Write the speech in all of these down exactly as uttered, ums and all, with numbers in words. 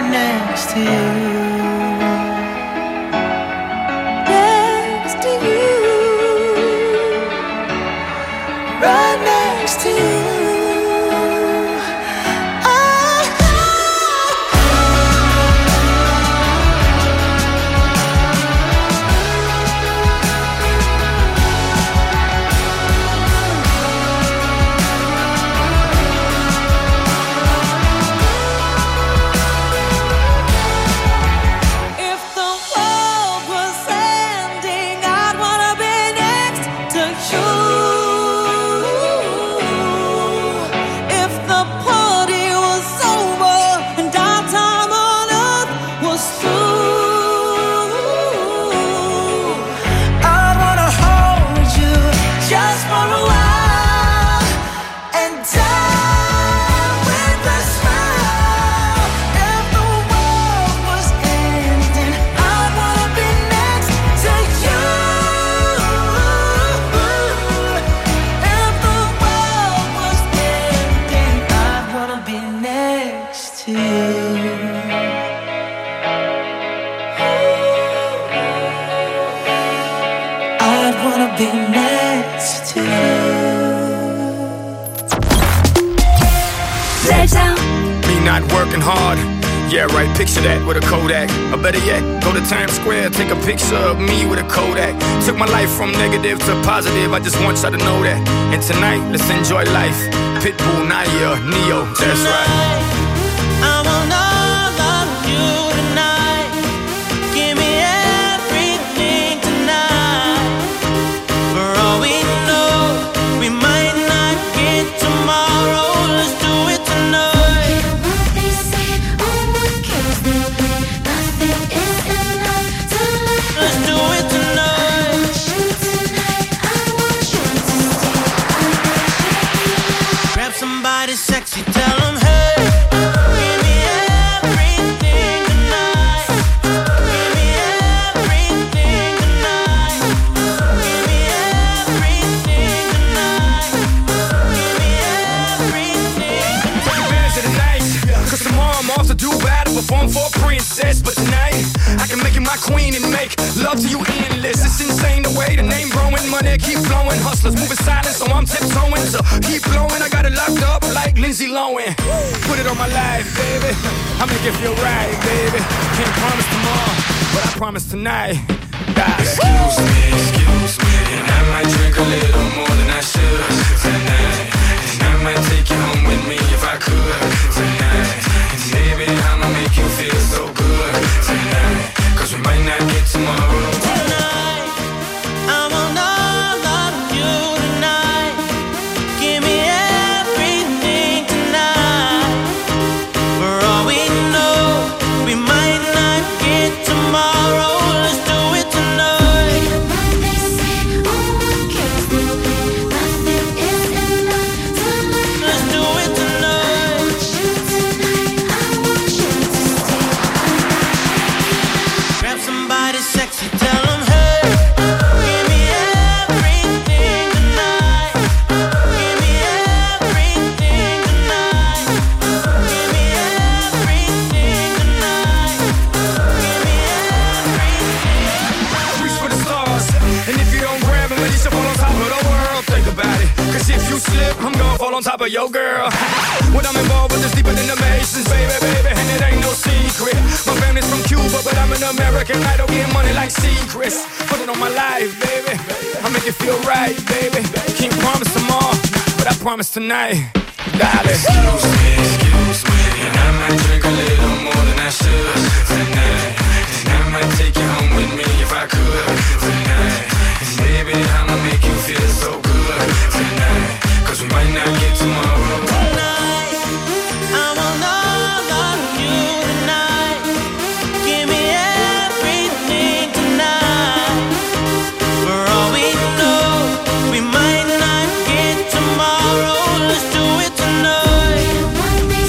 right next to you. Next to you. Right next to you. Picture that with a Kodak, or better yet, go to Times Square, take a picture of me with a Kodak. Took my life from negative to positive, I just want y'all to know that. And tonight, let's enjoy life. Pitbull, Nadia, Neo, that's right. I want all of you tonight. Give me everything tonight. For all we know, we might not get tomorrow. Let's do it tonight. Somebody sexy, tell them, hey, give me everything tonight. Give me everything tonight. Give me everything tonight. Give me everything tonight. Take advantage of the night, cause tomorrow I'm off to Dubai to perform for a princess. But tonight, I can make you my queen and make love to you endless. It's insane the way the name growing, money keep flowing. Hustlers moving silent, so I'm tiptoeing. So keep blowing, I got it locked up like Lindsay Lohan. Put it on my life, baby. I make it feel right, baby. Can't promise tomorrow, but I promise tonight. God. Excuse me, excuse me, and I might drink a little more than I should tonight. And I might take you home with me if I could tonight. And baby, I'ma make you feel so good tonight. Cause we might not get tomorrow. Tonight, I want all of you tonight. Give me everything tonight. For all we know, we might not get tomorrow. Let's do it tonight. They say, oh, what can we do? Nothing is enough tonight. Let's do it tonight. I want you tonight. I want you to stay. Grab somebody sexy, tell them, hey, give me everything tonight. Give me everything tonight. Give me everything tonight. Give me everything. Reach for the stars, and if you don't grab them, at least you'll fall on top of the world. Think about it, cause if you slip, I'm gonna fall on top of your girl. What I'm involved with is deeper than the Masons, baby, baby, and it ain't no secret. My family's from Cuba, but I'm an American idol, getting money like secrets. Put it on my life, baby, I make it feel right, baby. Can't promise tomorrow, but I promise tonight, darling. Excuse me, excuse me, and I might drink a little more than I should tonight. And I might take you home with me if I could tonight. And baby, I'ma make you feel so good tonight. Cause we might not get tomorrow. Tonight, I want all of you tonight. Give me everything tonight. For all we know, we might not get tomorrow. Let's do it tonight.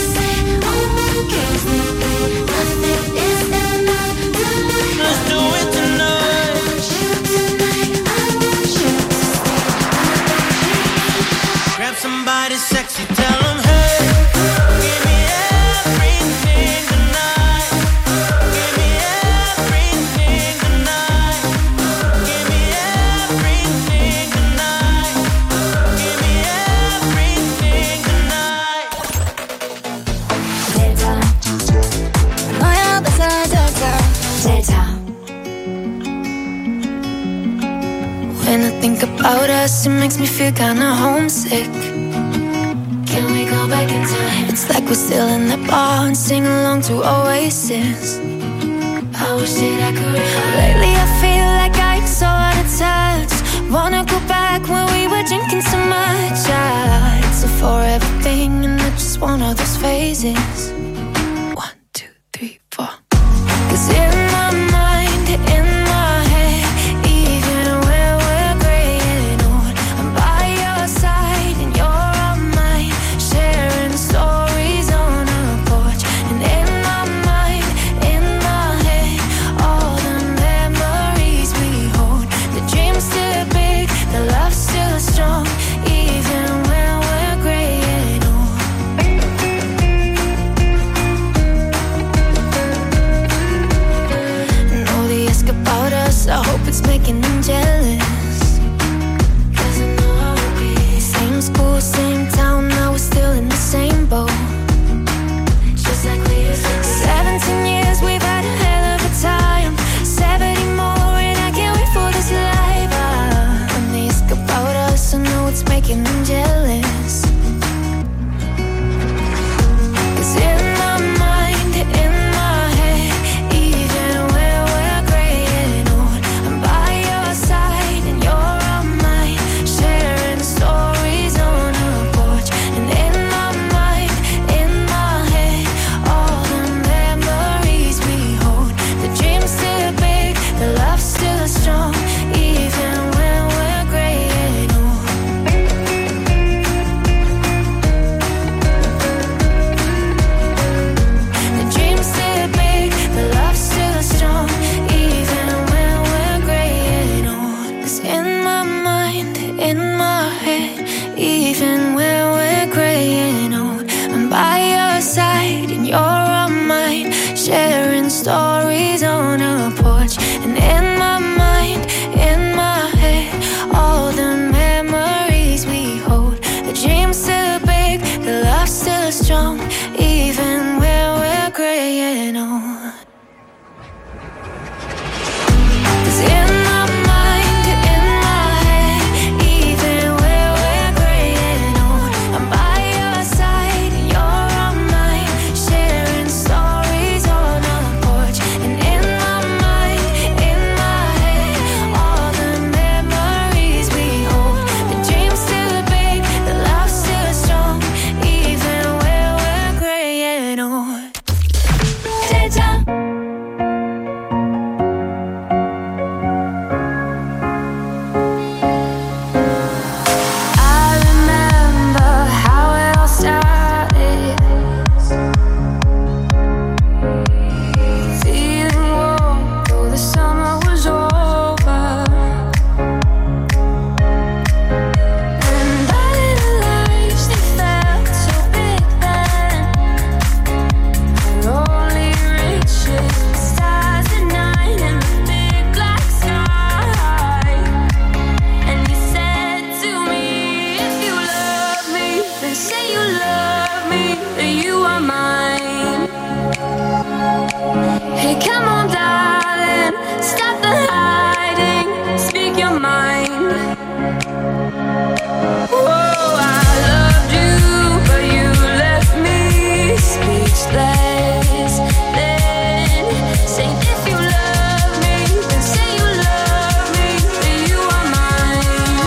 about us, it makes me feel kinda homesick. Can we go back in time? It's like we're still in the bar and sing along to Oasis. I wish that I could. Lately I feel like I'm so out of touch. Wanna go back when we were drinking so much. Ah, it's a forever thing and it's just one of those phases. One, two, three, four. Cause in my mind, in my head, even when we're gray and old, I'm by your side and you're on mine, sharing stories on a porch. And in my mind, in my head, all the memories we hold. The dream's still big, the love's still strong, even when we're gray and old. And all they ask about us, I hope it's making them jealous. Cause I know how it be. Same school, same town, now we're still in the same boat. Just like we used to be. Seventeen years, we've had a hell of a time. Seventy more, and I can't wait for this life. Ah, when they ask about us, I know it's making them jealous. Cause in my mind, in my head, even when we're gray and old, I'm by your side and you're on mine, sharing stories on a porch. And in my mind, in my head, all the memories we hold. The dream's still big, the love's still strong, even when we're gray and old. The dream's still big, the love's still strong, even when we're gray and old. 'Cause in my mind, in my head, even when we're gray and old, I'm by your side and you're on mine, sharing stories on a porch. And in my mind, in my head, all the memories we hold. The dream's still big, the love's still strong, even when we're gray and old. 'Cause in my mind, in my head, even when we're gray and old, I'm by your side and you're on mine, sharing stories on a porch. And in my mind, in my head, all the memories we hold. The dream's still big, the love's still strong, even when we're gray and old. Deja. I remember how it all started. Feeling warm, though the summer was over. And our little lives, they felt so big then. Our only reaches stars at night and the big black sky. And you said to me, if you love me, then say you love me, that you are mine. Hey, come on, darling, stop the hiding, speak your mind. Oh, I loved you, but you left me speechless. Then say if you love me, then say you love me, that you are mine.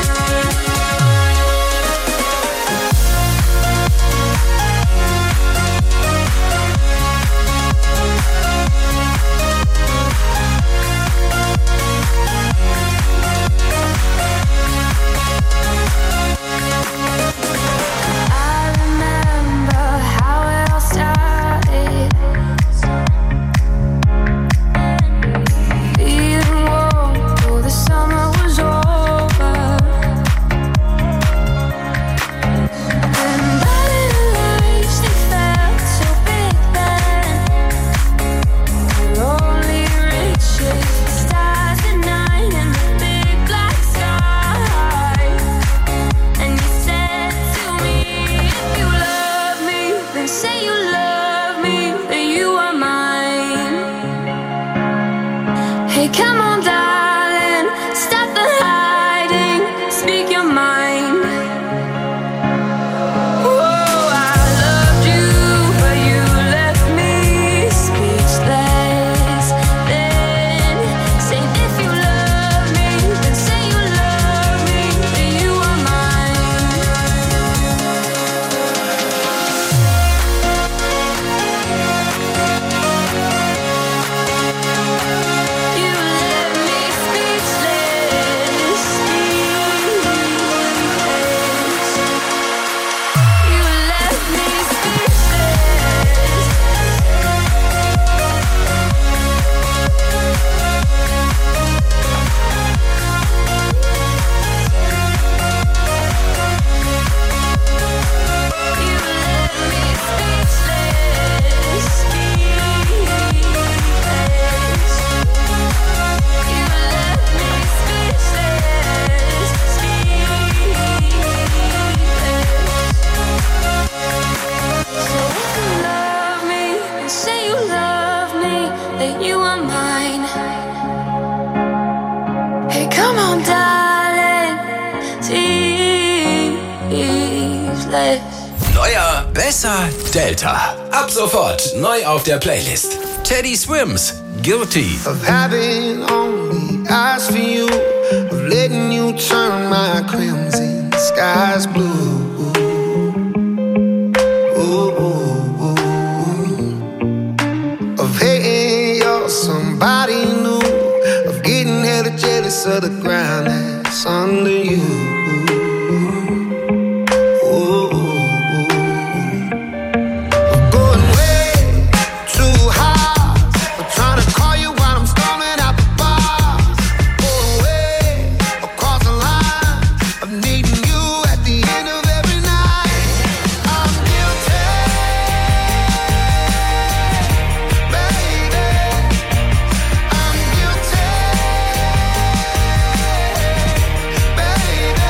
Besser Delta. Ab sofort neu auf der Playlist. Teddy Swims, Guilty. Of having only eyes for you, of letting you turn my crimson skies blue. Ooh, ooh, ooh. Of hating you're somebody new, of getting hella jealous of the ground that's under you. Baby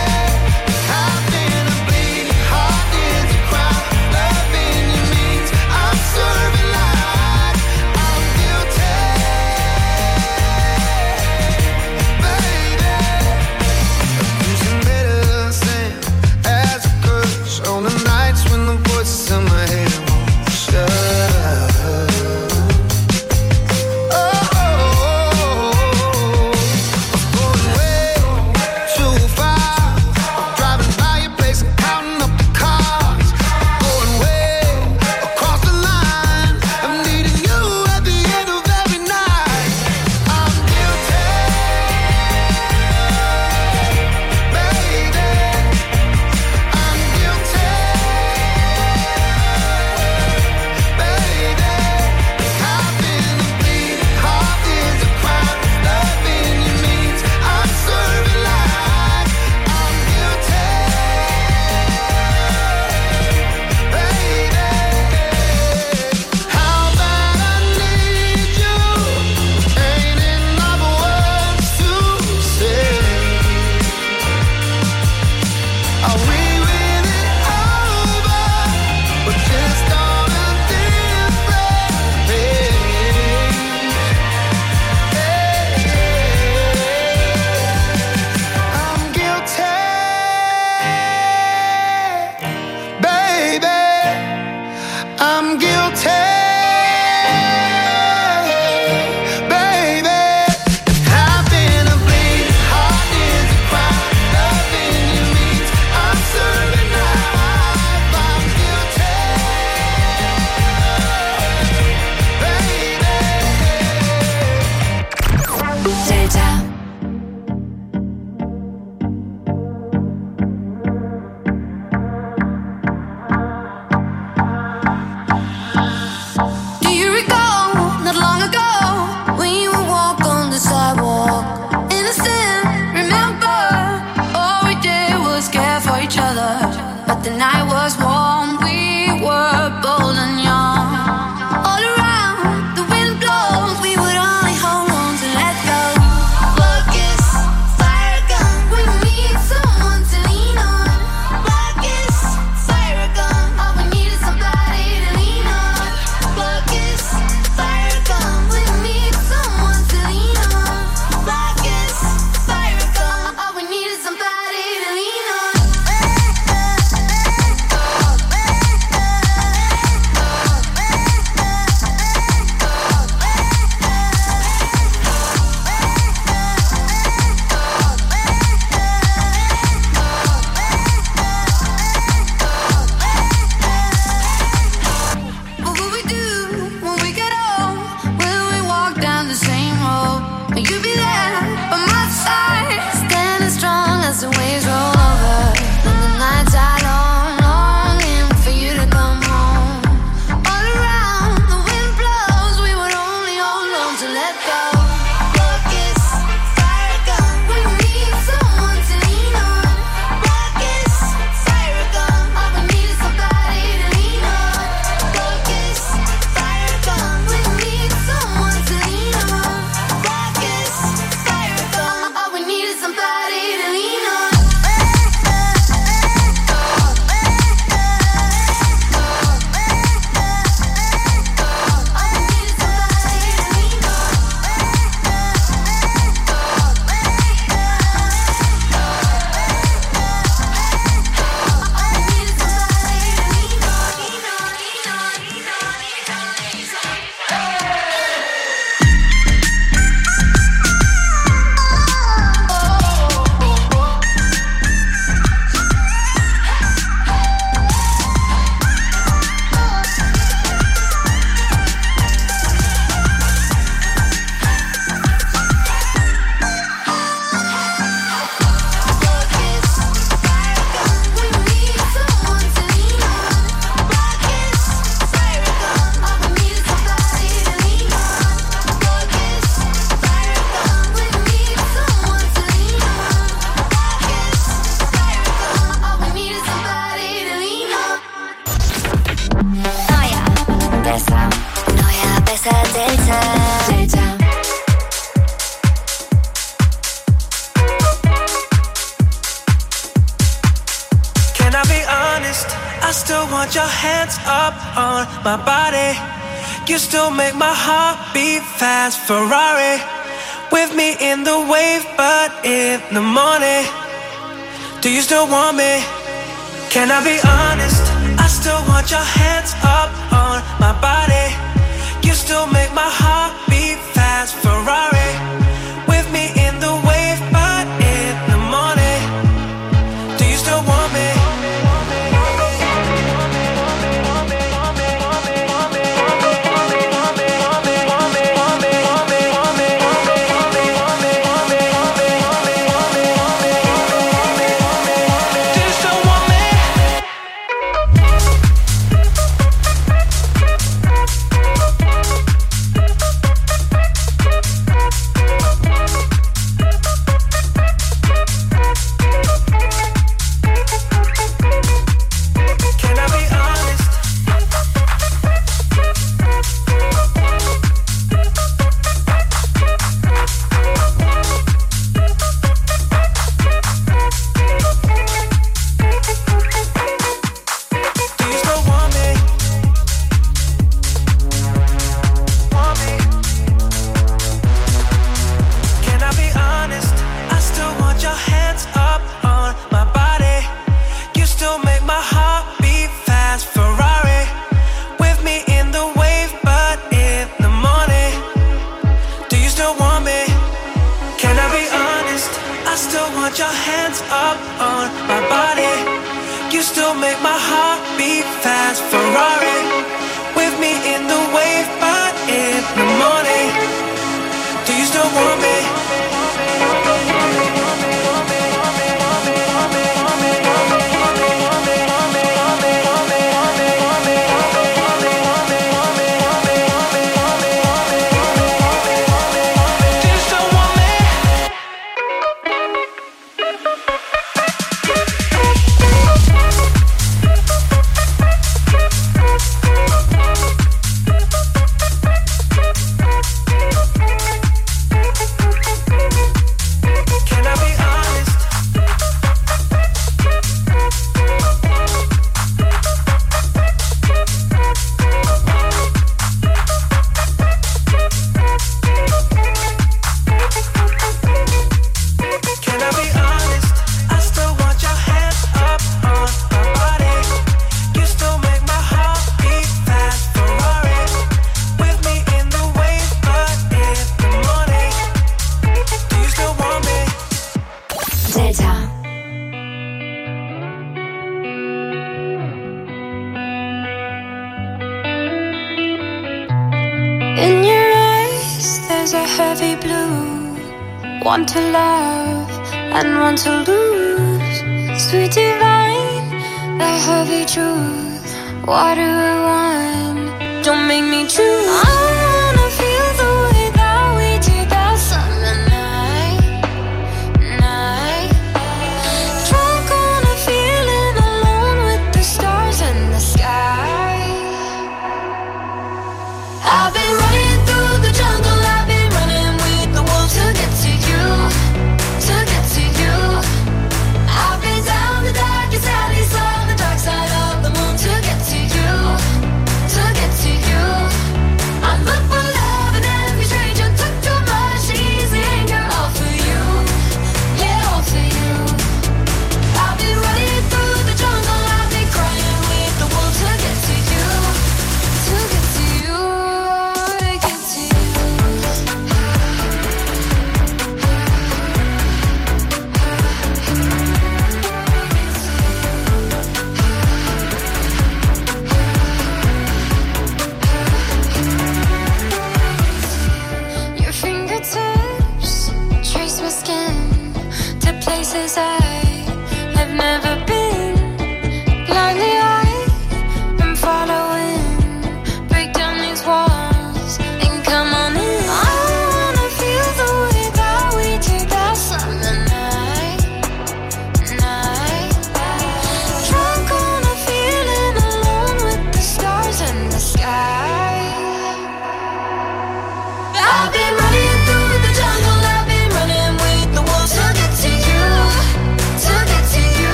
besser. Neuer, besser Delta. Delta. Can I be honest? I still want your hands up on my body. You still make my heart beat fast. Ferrari with me in the wave, but in the morning. Do you still want me? Can I be honest? I still want your hands up on my body. You still make my heart beat fast. Ferrari with me in the wave, but in the morning. Do you still want me? One to love and one to lose. Sweet divine, the heavy truth. What do I want? Don't make me choose. I wanna feel the way that we did that summer night, night. Drunk on a feeling, alone with the stars in the sky. I've been running through the jungle, I've been running with the wolves to get to you, to get to you. I've been down the darkest alleys on the dark side of the moon to get to you, to get to you.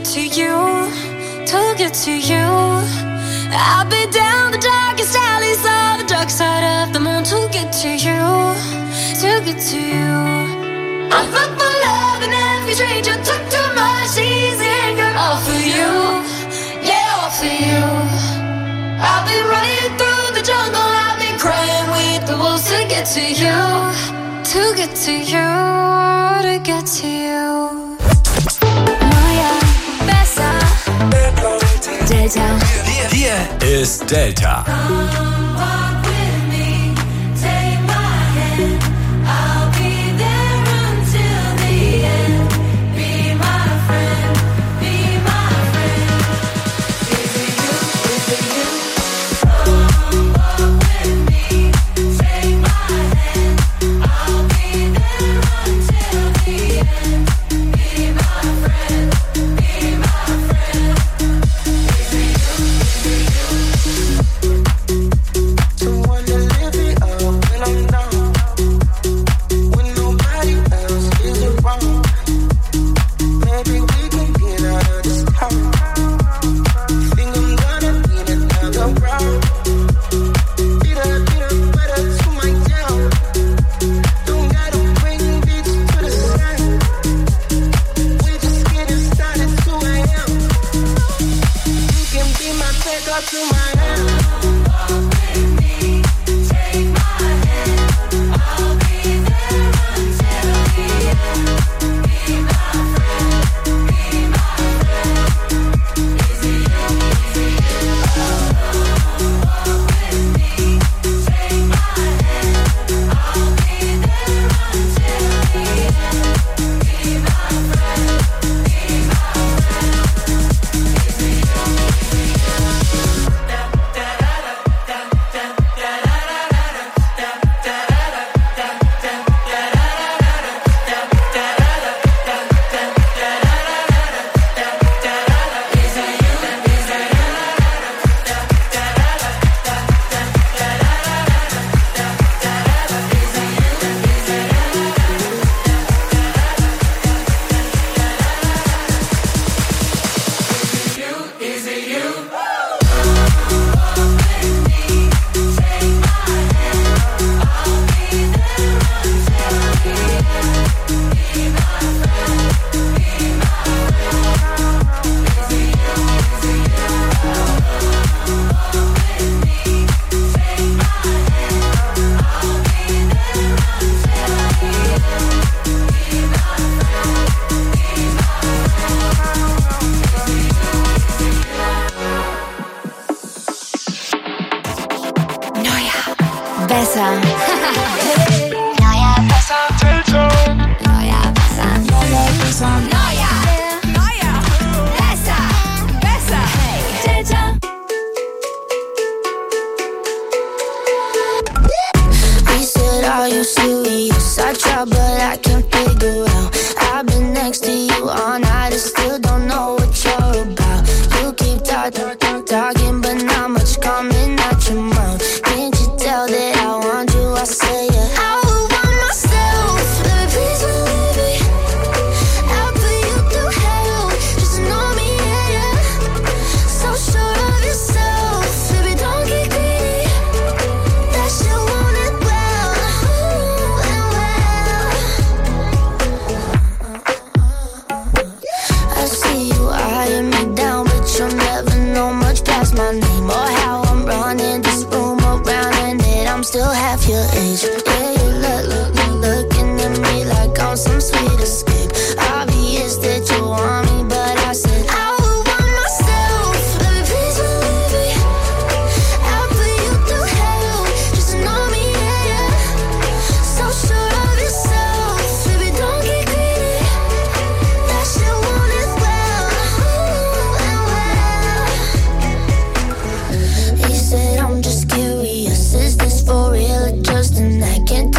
to you, to get to you. I'll be down the darkest alleys of the dark side of the moon to get to you, to get to you. I fuck my love and every stranger took too much easy anger. All for you, yeah, all for you. I've been running through the jungle, I've been crying with the wolves to get to you, to get to you, to get to you. Neuer, besser, Delta. Hier ist Delta. He said, I'm just curious, is this for real or just an act? Can't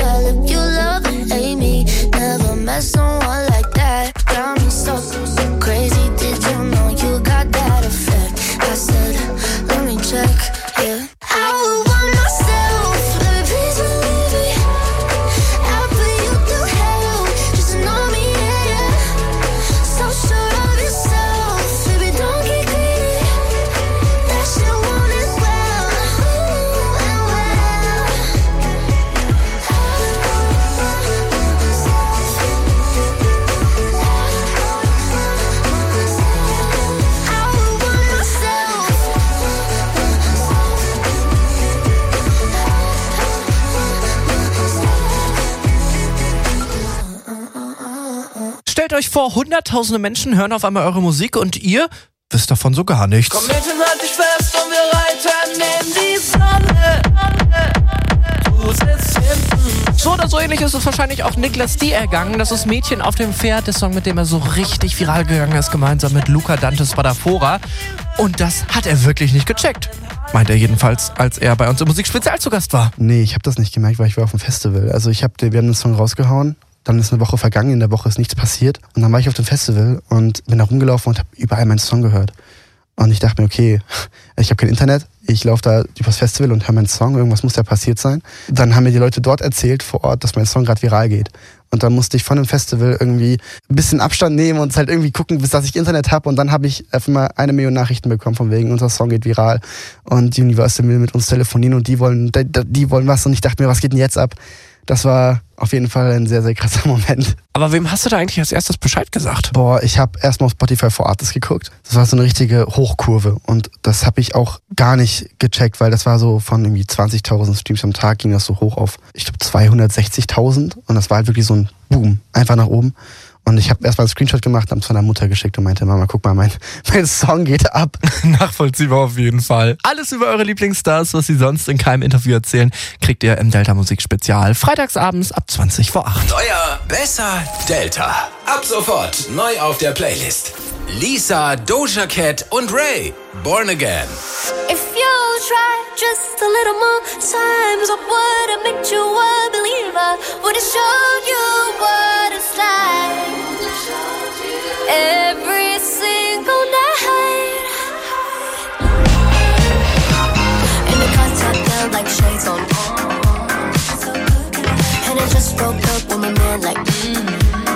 Stellt euch vor, hunderttausende Menschen hören auf einmal eure Musik und ihr wisst davon so gar nichts. Komm, Mädchen, halt dich fest und wir reiten neben die Sonne. Du sitzt hinten. So oder so ähnlich ist es wahrscheinlich auch Niklas D. ergangen. Das ist Mädchen auf dem Pferd, der Song, mit dem er so richtig viral gegangen ist, gemeinsam mit Luca Dante Spadafora. Und das hat er wirklich nicht gecheckt. Meint er jedenfalls, als er bei uns im Musikspezial zu Gast war. Nee, ich habe das nicht gemerkt, weil ich war auf dem Festival. Also ich hab, wir haben den Song rausgehauen, dann ist eine Woche vergangen, in der Woche ist nichts passiert. Und dann war ich auf dem Festival und bin da rumgelaufen und habe überall meinen Song gehört. Und ich dachte mir, okay, ich habe kein Internet, ich laufe da übers Festival und höre meinen Song, irgendwas muss ja passiert sein. Dann haben mir die Leute dort erzählt vor Ort, dass mein Song gerade viral geht. Und dann musste ich von dem Festival irgendwie ein bisschen Abstand nehmen und halt irgendwie gucken, bis dass ich Internet habe. Und dann habe ich einfach mal eine Million Nachrichten bekommen von wegen, unser Song geht viral. Und Universal will mit uns telefonieren und die wollen, die, die wollen was. Und ich dachte mir, was geht denn jetzt ab? Das war auf jeden Fall ein sehr, sehr krasser Moment. Aber wem hast du da eigentlich als erstes Bescheid gesagt? Boah, ich habe erstmal auf Spotify for Artists geguckt. Das war so eine richtige Hochkurve und das habe ich auch gar nicht gecheckt, weil das war so von irgendwie zwanzigtausend Streams am Tag ging das so hoch auf, ich glaube, zweihundertsechzigtausend und das war halt wirklich so ein Boom, einfach nach oben. Und ich habe erstmal einen Screenshot gemacht und habe es von der Mutter geschickt und meinte, Mama, guck mal, mein, mein Song geht ab. Nachvollziehbar auf jeden Fall. Alles über eure Lieblingsstars, was sie sonst in keinem Interview erzählen, kriegt ihr im Delta Musik Spezial. Freitagsabends ab zwanzig vor acht. Neuer, besser, Delta. Ab sofort neu auf der Playlist. Lisa, Doja Cat und Ray. Born Again. If you try just a little more times, what would have made you a believer? Would have showed you what it's like every single night. In the contact down like shades on, and I just broke up with my man like mm.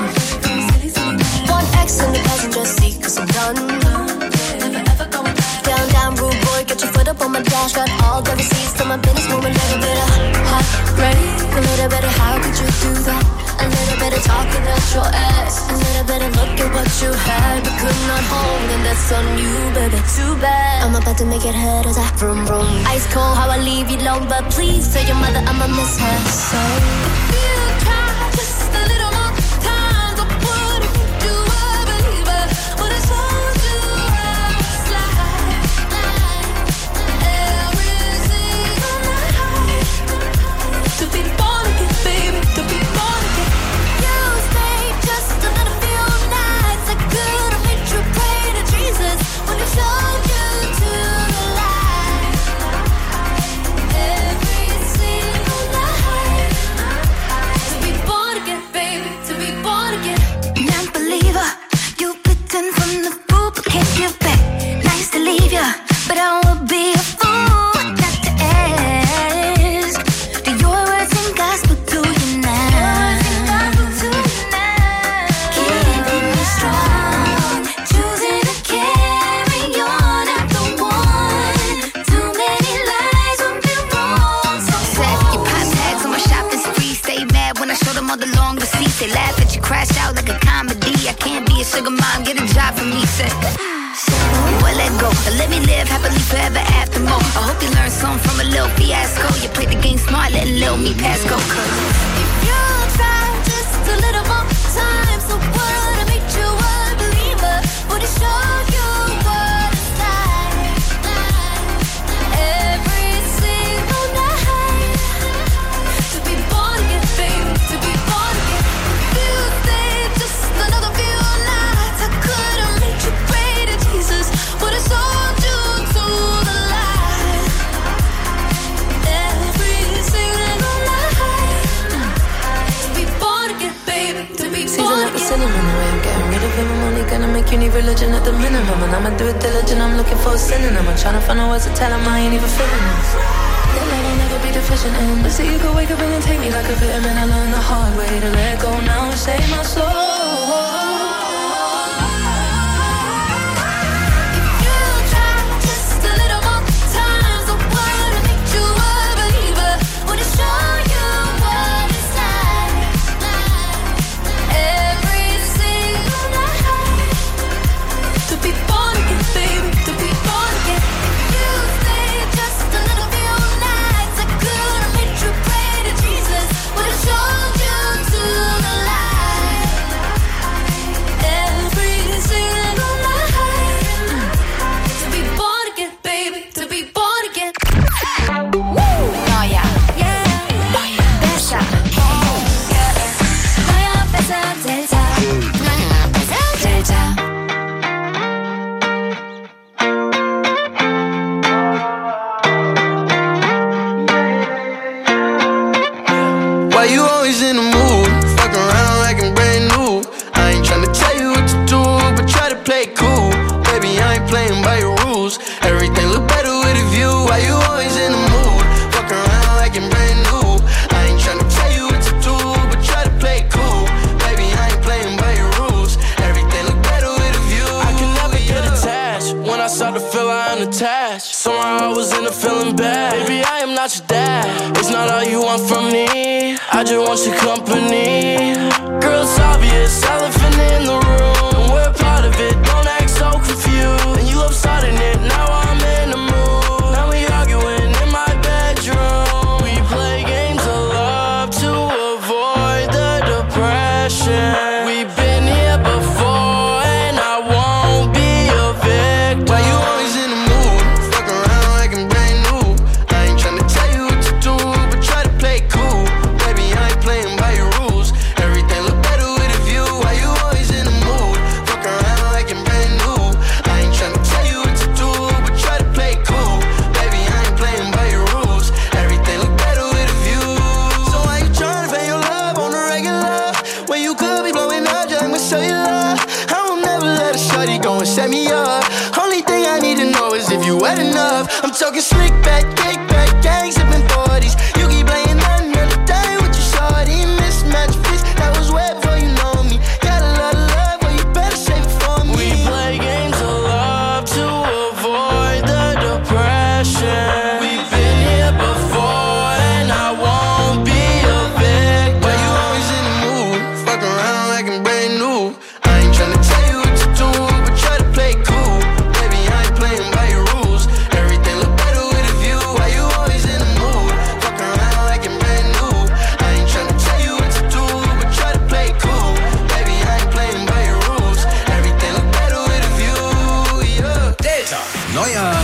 One X in the passenger seat cause I'm done. Down, down, rude boy, get your foot up on my dash. Got all the receipts to my business, moving like a bit of hot rain. A little bit of how could you do that? A little bit of talking out your ass. A little bit of look at what you had but could not hold, and that's on you, baby. Too bad. I'm about to make it hurt as I vroom vroom. Ice cold, how I leave you alone, but please tell your mother I'ma miss her. So if you try just a little more time, I would've made you a believer. Would've told you how it's like every single night. To be born again, baby, to be born again. You stayed just a little few nights. I could've made you pray to Jesus when he showed you to the light. Every single night. To be born again, baby, to be born again. Non-believer, you pretend from the fool, but can't give back. Nice to leave ya, but I would be a fool not to ask. Do your words and gospel to you now? Keeping me strong, choosing to carry on. I'm the one. Too many lies would be wrong. So Set your pop tags on my shopping spree. Stay mad when I show them all the long receipts. They laugh at you, crash out like a comedy. I can't be a sugar mom, get a job for me. Say, well, let go. Let me live happily forever after more. I hope you learned something from a little fiasco. You played the game smart, letting little me pass go. Cause if you try just a little more time, so would've made you a believer. Would've showed you what it's like every single night. To be born again, baby, to be born again. If you stayed just another few nights, I could've made you pray to Jesus. Would've sold you to the light every single night. To be born again, baby, to be Season born up the again. cinnamon away. I'm getting rid of him. I'm only gonna make you need religion at the minimum. And I'ma do it diligent. I'm looking for a synonym. I'm trying to find a words to tell him I ain't even feeling this. That love I'll never be deficient in. But see, you could wake up and take me like a vitamin. I learned the hard way to let go now and save my soul. always in the mood? Fuck around like I'm brand new. I ain't tryna tell you what to do, but try to play it cool. Baby, I ain't playing by your rules. Everything look better with a view. Why you always in the mood? Fuck around like I'm brand new. I ain't tryna tell you what to do, but try to play it cool. Baby, I ain't playing by your rules. Everything look better with a view. I can never get attached. When I start to feel I unattached, somehow I was in a feeling bad. Baby, I am not your dad. It's not all you want from me. I just want your company. Girl, it's obvious, elephant in the room. We're part of it, don't act so confused. And you love starting it, now I'm in the mood. Now we arguing in my bedroom. We play games of love to avoid the depression. We've been here before and I won't be a victim. Why you always in the mood? Fuck around like I'm brand new. I ain't tryna tell you what to do, but try to play it cool. Baby, I ain't playing by your rules. Everything look better with a view. Why you always in the mood? Fuck around like I'm brand new. I ain't tryna tell you what to do, but try to play it cool. Baby, I ain't playing by your rules. Everything look better with a view. So why you tryna pay your love on the regular when you could be blowing up just with cellular? I won't never let a shorty go and set me up. Only thing I need to know is if you wet enough. I'm talking slick back, kick back, gang sipping forties. You keep playing another day with your shorty. Mismatch fits, that was way before you know me. Got a lot of love, well you better save it for me. We play games of love to avoid the depression. We've been here before and I won't be a victim. Why you always in the mood? Fuck around like I'm brand new. I ain't tryna tell you what to do, but try to play it cool. Baby, I ain't playing by your rules. Everything look better with a view. Why you always in the mood? Fuck around like I'm brand new. I ain't tryna tell you what to do, but try to play it cool. Baby, I ain't playing by your rules. Everything look better with a view, yeah. Delta. Neuer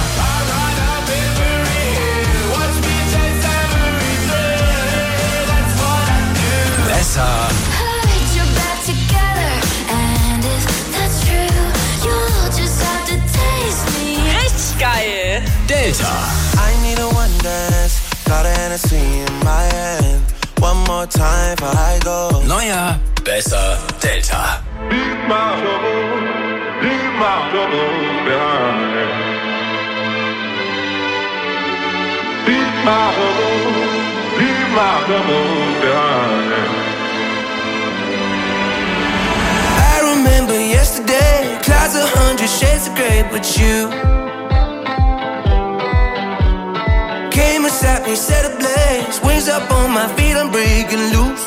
Besser. Put your back together, and if that's true, you'll just have to taste me. Richtig geil. Delta. I need a one dance, got a Hennessy in my hand. One more time before I go. Neuer Besser Delta. Leave my trouble, leave my troubles behind. Leave my trouble, leave my troubles behind. I remember yesterday, clouds a hundred shades of grey, but you came and sat me, set ablaze. Wings up on my feet, I'm breaking loose.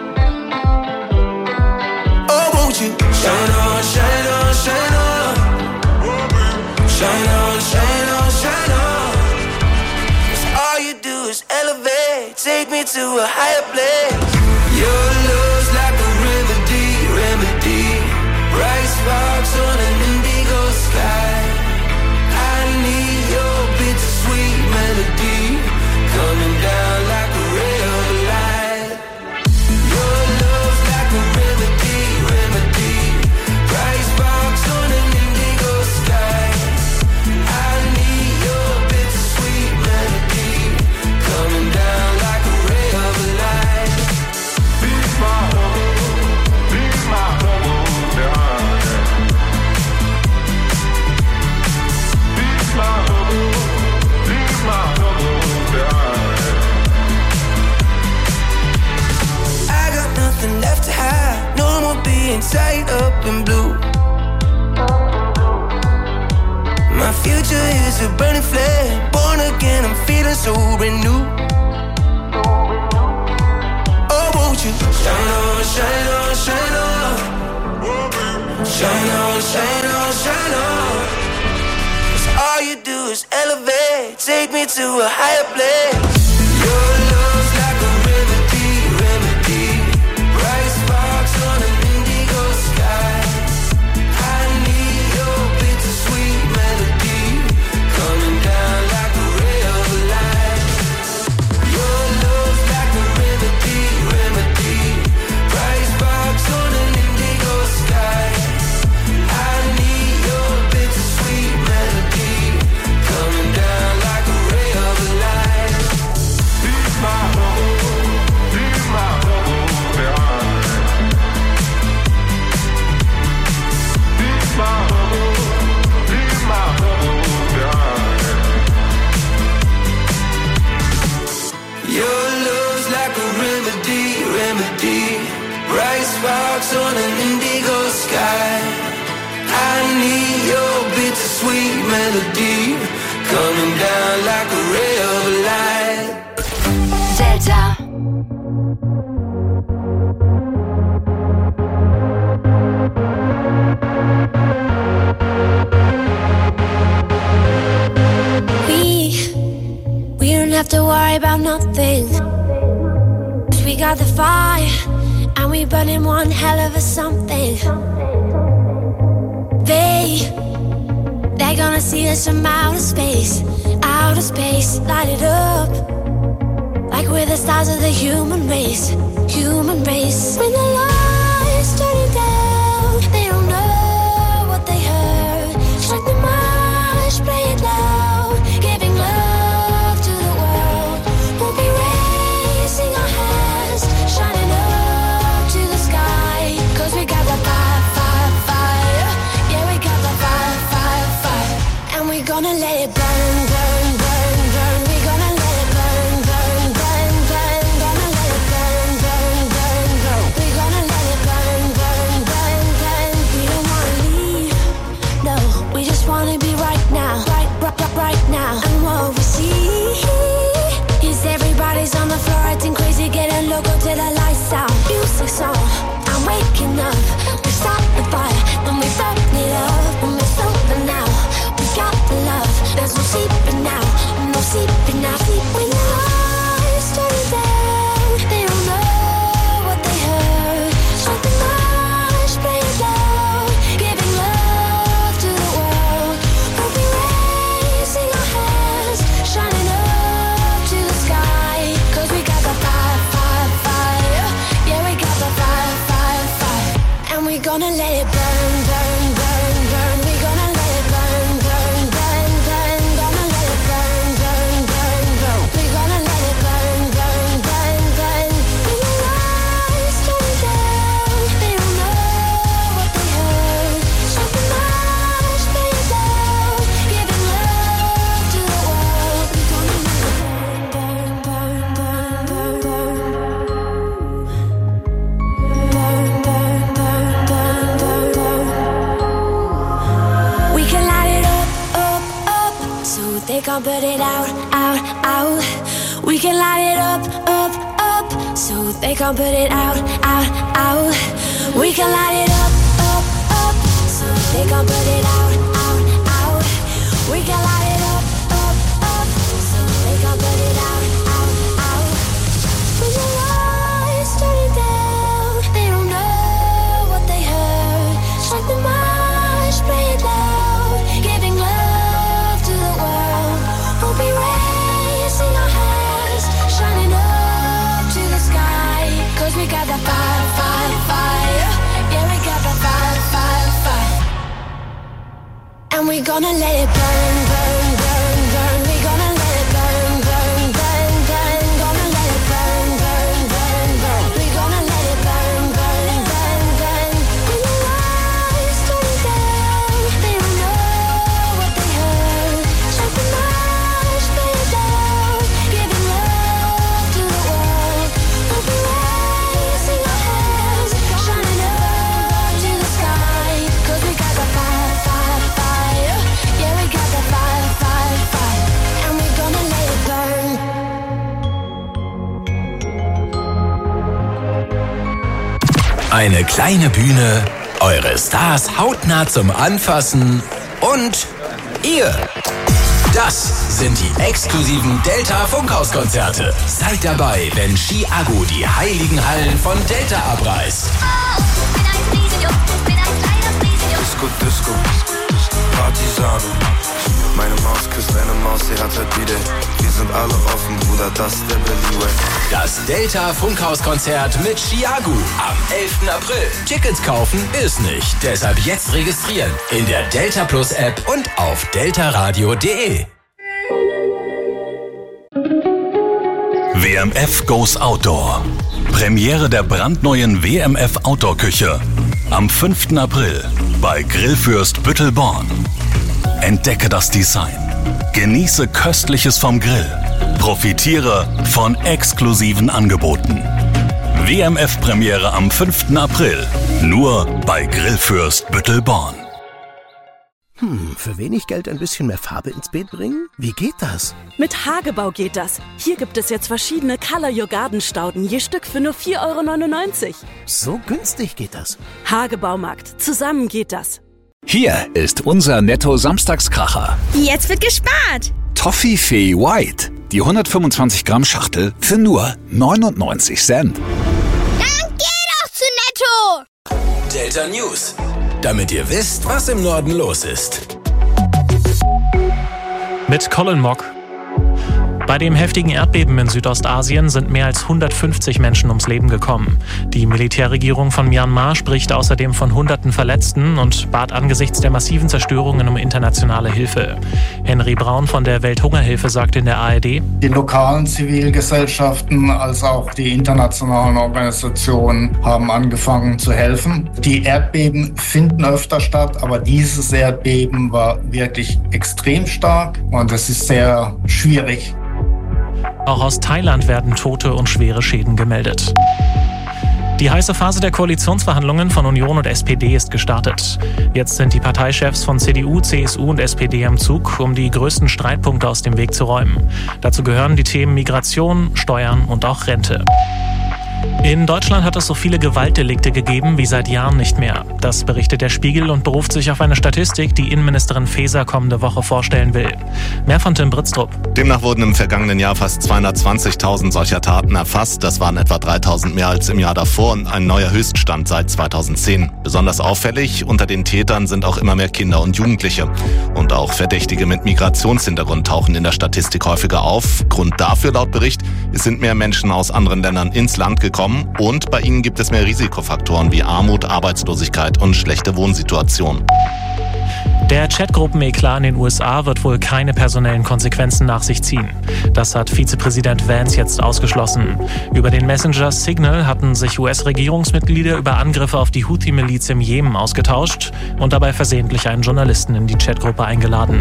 Oh, won't you shine on, shine on, shine on, shine on, shine on, shine on. 'Cause all you do is elevate, take me to a higher place. Your love's like a remedy, remedy. Bright sparks on an indigo sky. I need your bittersweet melody coming down like a ray of light. Your love's like a remedy, remedy. Bright sparks on an indigo sky. I need your bittersweet melody coming down like a ray of light. Leave my trouble, leave my trouble behind. Leave my trouble, leave my trouble behind. I got nothing left to hide. No more being tied up in blue. My future is a burning flame. Born again, I'm feeling so renewed. Oh, won't you shine on, shine on, shine on, shine on, shine on, shine on. 'Cause all you do is elevate, take me to a higher place. Your love's like a remedy, remedy. Bright sparks on an indigo sky. I need your bittersweet melody coming down like a ray of light. Your love's like a remedy, remedy. Bright sparks on an indigo sky. I need your bittersweet melody coming down like a ray of light. bright sparks on an indigo sky. I need your bittersweet melody coming down like a ray of light. Delta. We, we don't have to worry about nothing. 'Cause we got the fire and we burning one hell of a something. They, they're gonna see us from outer space, outer space, light it up. Like we're the stars of the human race, human race. When the lights turning down, they don't know what they heard. Strike the march, play it loud, giving love to the world. We'll be raising our hands, shining up to the sky. 'Cause we got the fire, fire, fire. Yeah, we got the fire, fire, fire. And we're gonna let it burn, burn, burn, burn. We're gonna let it burn, burn, burn, burn. Gonna let it burn, burn, burn, burn. We're gonna let it burn, burn, burn, burn. We don't wanna leave, no. We just wanna be right now, right, right, right, right now. And what we see is everybody's on the floor acting crazy, getting loco till the lights out. Music's on, I'm waking up. We start the fire, then we burn it up. When we're sober now, we got the love. There's no sleeping now, no sleeping now. When the lights turn down, they don't know what they heard. Strike the march, play it loud, giving love to the world. We'll be raising our hands, shining up to the sky. 'Cause we got the fire, fire, fire. Yeah, we got the fire, fire, fire. And we're gonna let it burn, burn, burn, burn. We're gonna let it burn, burn, burn, burn. Gonna let it burn, burn, burn, burn. We're gonna let it burn, burn, burn, burn. When the lights turn down, they don't know what they heard. Strike the march, play it loud, giving love to the world. We're gonna let it burn, burn, burn, burn, burn, burn. Burn, burn, burn, burn, burn, burn. We can light it up, up, up, so they can't put it out, out, out. We can light it up, up, up, so they can't put it out, out, out. We can light it up, up, up, so they can't put it out, out, out. We can light it up, up, up, so they can't put it out, out, out. When the lights turn down, they don't know what they heard. Strike the march, play it loud, giving love to the world. We'll be raising our hands, shining up to the sky. 'Cause we got the fire, fire, fire. Yeah, we got the fire, fire, fire. And we're gonna let it burn, burn, burn, burn. We're gonna let it burn, burn, burn, burn. Gonna let it burn, burn, burn, burn. We're gonna let it burn, burn, burn, burn. When the lights turn down, they don't know what they heard. Strike the march, play it loud, giving love to the world. We'll be raising our hands, shining up to the sky. 'Cause we got the fire, fire, fire. Yeah, we got the fire, fire, fire. And we're gonna let it burn. Eine kleine Bühne, eure Stars hautnah zum Anfassen und ihr. Das sind die exklusiven Delta Funkhauskonzerte. Seid dabei, wenn Chiago die heiligen Hallen von Delta abreißt. Disco, Disco, Partisano. Meine Maus küsst eine Maus, sie hat halt wieder. Wir sind alle offen, Bruder, das ist der Berlin Way. Das Delta Funkhauskonzert mit Chiago am elften April. Tickets kaufen ist nicht, deshalb jetzt registrieren in der Delta Plus App und auf deltaradio punkt de. W M F Goes Outdoor. Premiere der brandneuen W M F Outdoor Küche. Am fünften April bei Grillfürst Büttelborn. Entdecke das Design. Genieße Köstliches vom Grill. Profitiere von exklusiven Angeboten. W M F-Premiere am fünften April. Nur bei Grillfürst Büttelborn. Hm, für wenig Geld ein bisschen mehr Farbe ins Beet bringen? Wie geht das? Mit Hagebau geht das. Hier gibt es jetzt verschiedene Color Your Garden Stauden, je Stück für nur vier Euro neunundneunzig. So günstig geht das. Hagebaumarkt. Zusammen geht das. Hier ist unser Netto-Samstagskracher. Jetzt wird gespart. Toffifee White. Die hundertfünfundzwanzig Gramm Schachtel für nur neunundneunzig Cent. Dann geh doch zu Netto. Delta News. Damit ihr wisst, was im Norden los ist. Mit Colin Mock. Bei dem heftigen Erdbeben in Südostasien sind mehr als hundertfünfzig Menschen ums Leben gekommen. Die Militärregierung von Myanmar spricht außerdem von hunderten Verletzten und bat angesichts der massiven Zerstörungen um internationale Hilfe. Henry Braun von der Welthungerhilfe sagt in der A R D: Die lokalen Zivilgesellschaften als auch die internationalen Organisationen haben angefangen zu helfen. Die Erdbeben finden öfter statt, aber dieses Erdbeben war wirklich extrem stark und es ist sehr schwierig. Auch aus Thailand werden Tote und schwere Schäden gemeldet. Die heiße Phase der Koalitionsverhandlungen von Union und S P D ist gestartet. Jetzt sind die Parteichefs von C D U, C S U und S P D am Zug, um die größten Streitpunkte aus dem Weg zu räumen. Dazu gehören die Themen Migration, Steuern und auch Rente. In Deutschland hat es so viele Gewaltdelikte gegeben wie seit Jahren nicht mehr. Das berichtet der Spiegel und beruft sich auf eine Statistik, die Innenministerin Faeser kommende Woche vorstellen will. Mehr von Tim Britztrup. Demnach wurden im vergangenen Jahr fast zweihundertzwanzigtausend solcher Taten erfasst. Das waren etwa dreitausend mehr als im Jahr davor und ein neuer Höchststand seit zweitausendzehn. Besonders auffällig, unter den Tätern sind auch immer mehr Kinder und Jugendliche. Und auch Verdächtige mit Migrationshintergrund tauchen in der Statistik häufiger auf. Grund dafür laut Bericht, es sind mehr Menschen aus anderen Ländern ins Land gekommen und bei ihnen gibt es mehr Risikofaktoren wie Armut, Arbeitslosigkeit und schlechte Wohnsituation. Der Chatgruppen-Eklat in den U S A wird wohl keine personellen Konsequenzen nach sich ziehen. Das hat Vizepräsident Vance jetzt ausgeschlossen. Über den Messenger Signal hatten sich U S-Regierungsmitglieder über Angriffe auf die Houthi-Miliz im Jemen ausgetauscht und dabei versehentlich einen Journalisten in die Chatgruppe eingeladen.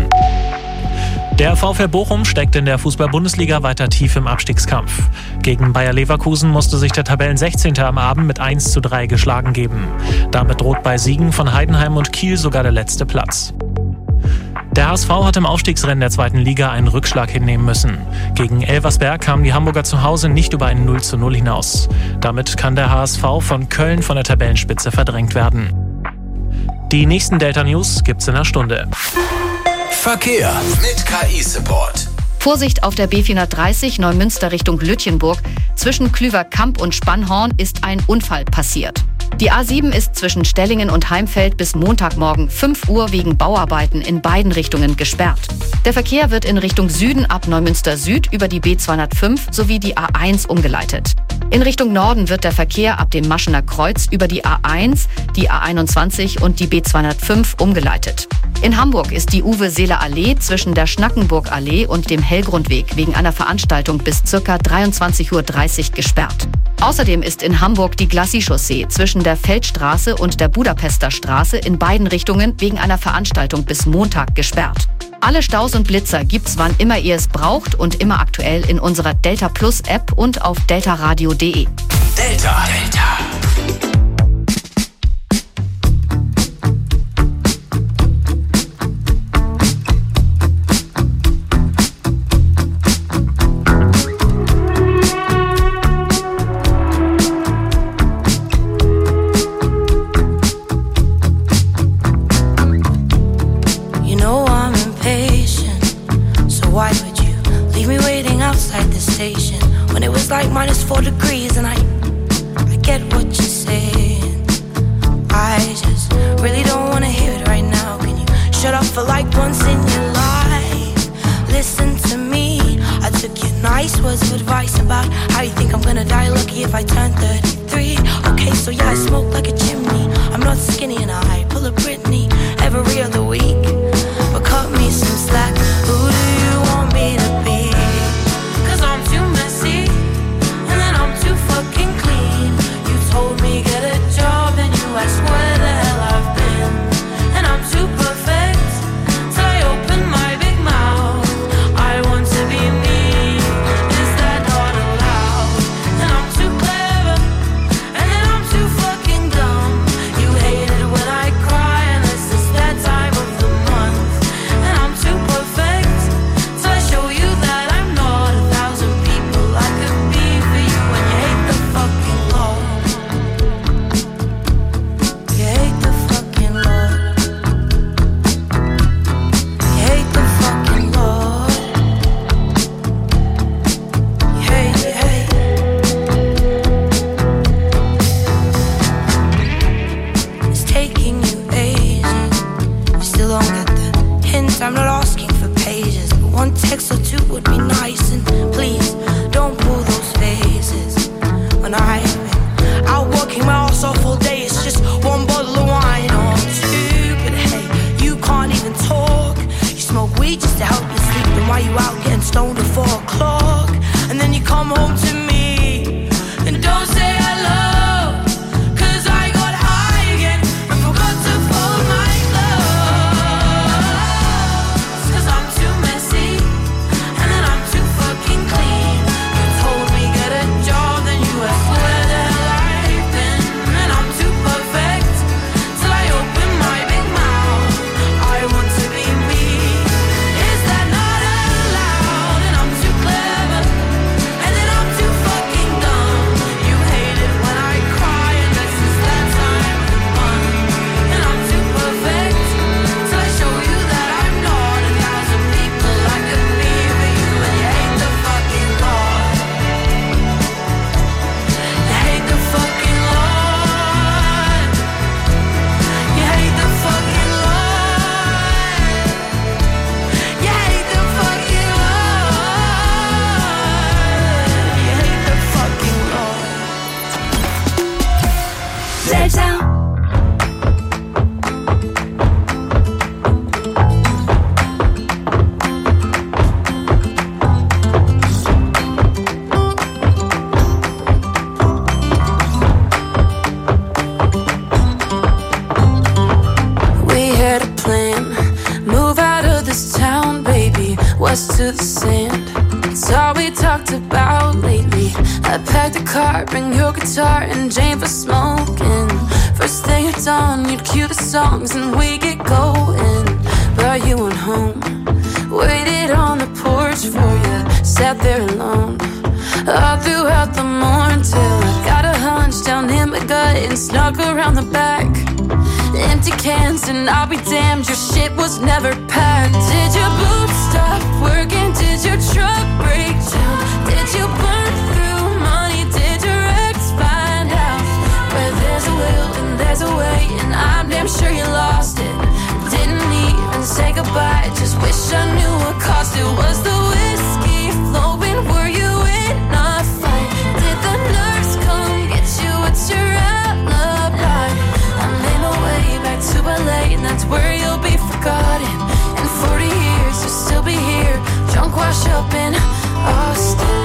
Der VfL Bochum steckt in der Fußball-Bundesliga weiter tief im Abstiegskampf. Gegen Bayer Leverkusen musste sich der Tabellensechzehnte am Abend mit eins zu drei geschlagen geben. Damit droht bei Siegen von Heidenheim und Kiel sogar der letzte Platz. Der H S V hat im Aufstiegsrennen der zweiten Liga einen Rückschlag hinnehmen müssen. Gegen Elversberg kamen die Hamburger zu Hause nicht über ein null zu null hinaus. Damit kann der H S V von Köln von der Tabellenspitze verdrängt werden. Die nächsten Delta News gibt's in einer Stunde. Verkehr mit K I-Support. Vorsicht auf der B vierhundertdreißig Neumünster Richtung Lütjenburg. Zwischen Klüverkamp und Spannhorn ist ein Unfall passiert. Die A sieben ist zwischen Stellingen und Heimfeld bis Montagmorgen fünf Uhr wegen Bauarbeiten in beiden Richtungen gesperrt. Der Verkehr wird in Richtung Süden ab Neumünster Süd über die B zweihundertfünf sowie die A eins umgeleitet. In Richtung Norden wird der Verkehr ab dem Maschener Kreuz über die A eins, die A einundzwanzig und die B zweihundertfünf umgeleitet. In Hamburg ist die Uwe-Seeler-Allee zwischen der Schnackenburg-Allee und dem Hellgrundweg wegen einer Veranstaltung bis ca. dreiundzwanzig Uhr dreißig gesperrt. Außerdem ist in Hamburg die Glacis-Chaussee zwischen der Feldstraße und der Budapester Straße in beiden Richtungen wegen einer Veranstaltung bis Montag gesperrt. Alle Staus und Blitzer gibt's, wann immer ihr es braucht und immer aktuell in unserer Delta Plus App und auf deltaradio punkt de. Delta. Delta. Like minus four degrees and I I get what you're saying. I just really don't wanna hear it right now. Can you shut up for like once in your life? Listen to me. I took your nice words of advice about how you think I'm gonna die lucky if I turn thirty-three. Okay, so yeah, I smoke like a chimney. I'm not skinny and I pull a Britney every other week. But cut me some slack. Who do you want me to be? Cause I'm too messy. Fucking clean. You told me get a job and you asked where the hell I've been. And I'm too perfect till I open my big mouth. I want to be me. Is that not allowed? And I'm too clever and I've been out working my ass off all day. It's just one bottle of wine or two, but hey, you can't even talk. You smoke weed just to help you sleep, and why you out getting stoned at four o'clock? And then you come home to me and don't say hello, 'cause I got high again and forgot to fold my clothes. 'Cause I'm too messy and then I'm too fucking clean. You told me get a job, then you asked where the hell I've been, and I'm too perfect till I open my big mouth. I want to be me. Is that not allowed? And I'm too clever, and then I'm too fucking dumb. You hate it when I cry, and this is that time of the month. And I'm too perfect till I show you that I'm not. A thousand people I could be for you, and you hate the fucking Lord. You hate the fucking Lord. You hate the fucking Lord. You hate the fucking Lord. You hate the fucking Lord. Delta. We had a plan, move out of this town, baby, west to the sand. It's all we talked about lately. I packed a car, bring your guitar and Jane for smoking. First thing at dawn, you'd cue the songs and we get going. But you went home, waited on the porch for you, sat there alone all throughout the morning till I got a hunch down in my gut and snuck around the back. Empty cans and I'll be damned, your shit was never packed. Did your boots stop working? Did your truck break down? Did you burn through money? Did your ex find out? Where there's a will and there's a way, and I'm damn sure you lost it. Didn't even say goodbye, just wish I knew what cost it. Was the whiskey flowing? Were you in a fight? Did the nurse come get you? What's your alibi? I made my way back to L A, and that's where you'll be forgotten. In forty years you'll still be here, drunk, wash up in Austin.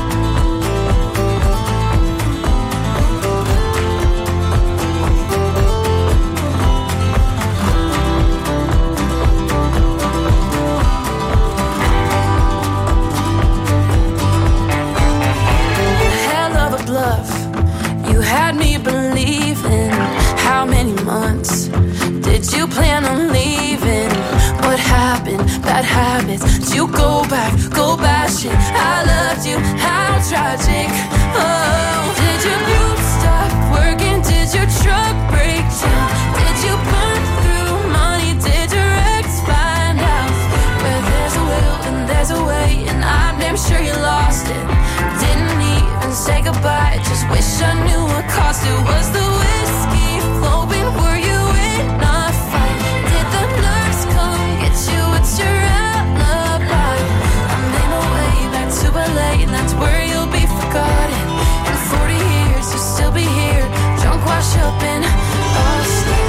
Hell of a bluff, you had me believing. How many months did you plan on leaving? What happened? Bad habits. Did you go back, go bashing? I loved you, how tragic. Oh, did your boots stop working? Did your truck break down? Did you burn through money? Did your ex find out? Where there's a will and there's a way, and I'm damn sure you lost it. Didn't even say goodbye, just wish I knew what cost it. Was the whiskey flowing? Were you in a fight? Did the nurse come get you? What's your alibi? I made my way back to L A, and that's where you'll be forgotten. In forty years you'll still be here, drunk, wash up in Austin.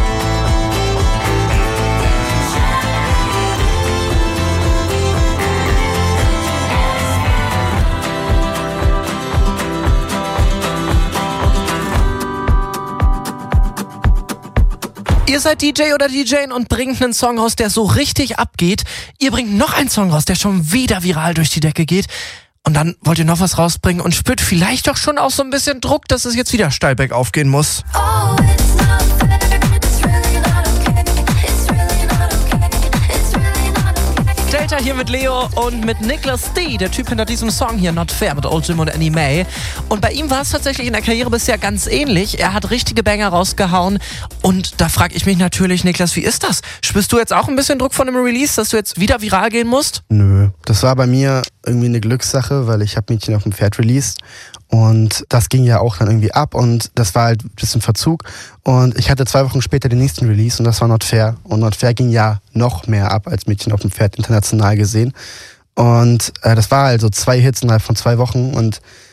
Ihr seid D J oder D J und bringt einen Song raus, der so richtig abgeht. Ihr bringt noch einen Song raus, der schon wieder viral durch die Decke geht. Und dann wollt ihr noch was rausbringen und spürt vielleicht doch schon auch so ein bisschen Druck, dass es jetzt wieder steil bergauf gehen muss. Oh, it's not fair. It's really not okay. It's really not okay. It's really not okay. Delta hier mit Leo und mit Nicholas D, der Typ hinter diesem Song hier, Not Fair, mit Old Jim und Annie Mae. Und bei ihm war es tatsächlich in der Karriere bisher ganz ähnlich. Er hat richtige Banger rausgehauen. Und da frage ich mich natürlich, Niklas, wie ist das? Spürst du jetzt auch ein bisschen Druck von dem Release, dass du jetzt wieder viral gehen musst? Nö, das war bei mir irgendwie eine Glückssache, weil ich habe Mädchen auf dem Pferd released. Und das ging ja auch dann irgendwie ab und das war halt ein bisschen Verzug. Und ich hatte zwei Wochen später den nächsten Release und das war Not Fair. Und Not Fair ging ja noch mehr ab als Mädchen auf dem Pferd international gesehen. Und äh, das war also zwei Hits innerhalb von zwei Wochen und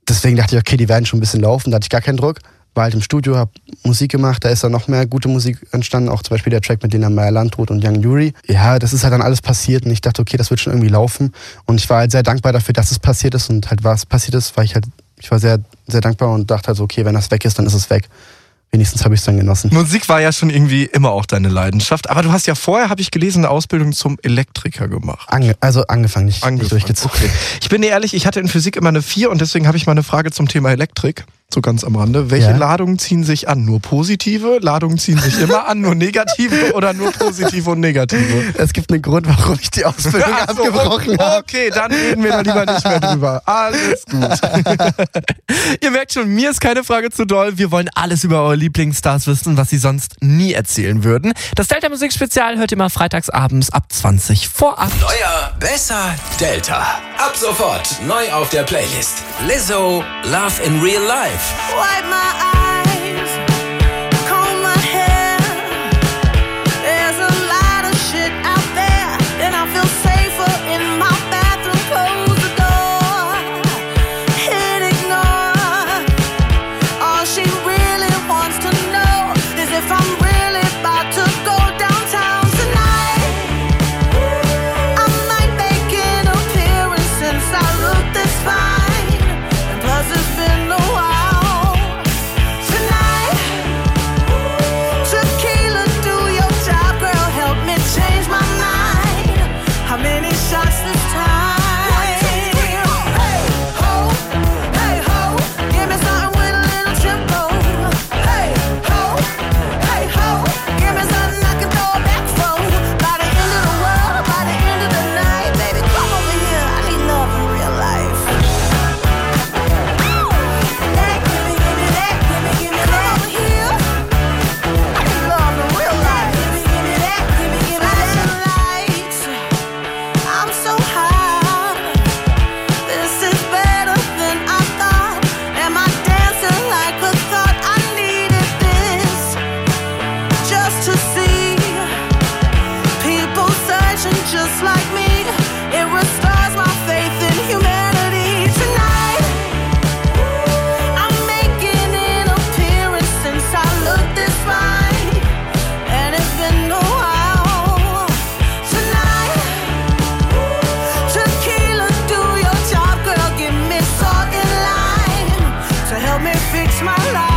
deswegen dachte ich, okay, die werden schon ein bisschen laufen, da hatte ich gar keinen Druck. War halt im Studio, hab Musik gemacht, da ist dann noch mehr gute Musik entstanden, auch zum Beispiel der Track mit Lena Meyer-Landrut und Young Yuri. Ja, das ist halt dann alles passiert und ich dachte, okay, das wird schon irgendwie laufen. Und ich war halt sehr dankbar dafür, dass es passiert ist und halt was passiert ist, weil ich halt, ich war sehr, sehr dankbar und dachte halt so, okay, wenn das weg ist, dann ist es weg. Wenigstens habe ich es dann genossen. Musik war ja schon irgendwie immer auch deine Leidenschaft, aber du hast ja vorher, habe ich gelesen, eine Ausbildung zum Elektriker gemacht. Ange- also angefangen, nicht, angefangen. nicht durchgezogen. Okay. Ich bin dir ehrlich, ich hatte in Physik immer eine vier und deswegen habe ich mal eine Frage zum Thema Elektrik. So ganz am Rande. Welche ja. Ladungen ziehen sich an? Nur positive? Ladungen ziehen sich immer an? Nur negative oder nur positive und negative? Es gibt einen Grund, warum ich die Ausbildung Ach so, abgebrochen habe. Okay, dann reden wir da lieber nicht mehr drüber. Alles gut. Ihr merkt schon, mir ist keine Frage zu doll. Wir wollen alles über eure Lieblingsstars wissen, was sie sonst nie erzählen würden. Das Delta Musik Spezial hört ihr mal freitags abends ab zwanzig vor acht. Neuer, besser, Delta. Ab sofort neu auf der Playlist. Lizzo, Love in Real Life. Wipe my eyes, comb my hair. There's a lot of shit out there, and I feel safer in my bathroom. Close the door, hit ignore. All she really wants to know is if I'm really about to go downtown tonight. I might make an appearance since I look this fine, and plus it's been a while. How many shots this time? One, two, three, four. Hey, ho, hey, ho. Give me something with a little tempo. Hey, ho, hey, ho. Give me something I can throw back from. By the end of the world, by the end of the night, baby, come over here. I need love in real life. That, give me, give me that, give me, give me that. Come over here. I need love in real life. Give me, give me that, give me, give me that. I'm so hot. This is better than I thought. Am I dancing like a thought? I needed this just to see people searching just like me. It restores my faith in humanity. Tonight I'm making an appearance since I looked this fine, and it's been a while. Tonight tequila, do your job, girl. Give me salt and lime to help me fix my life.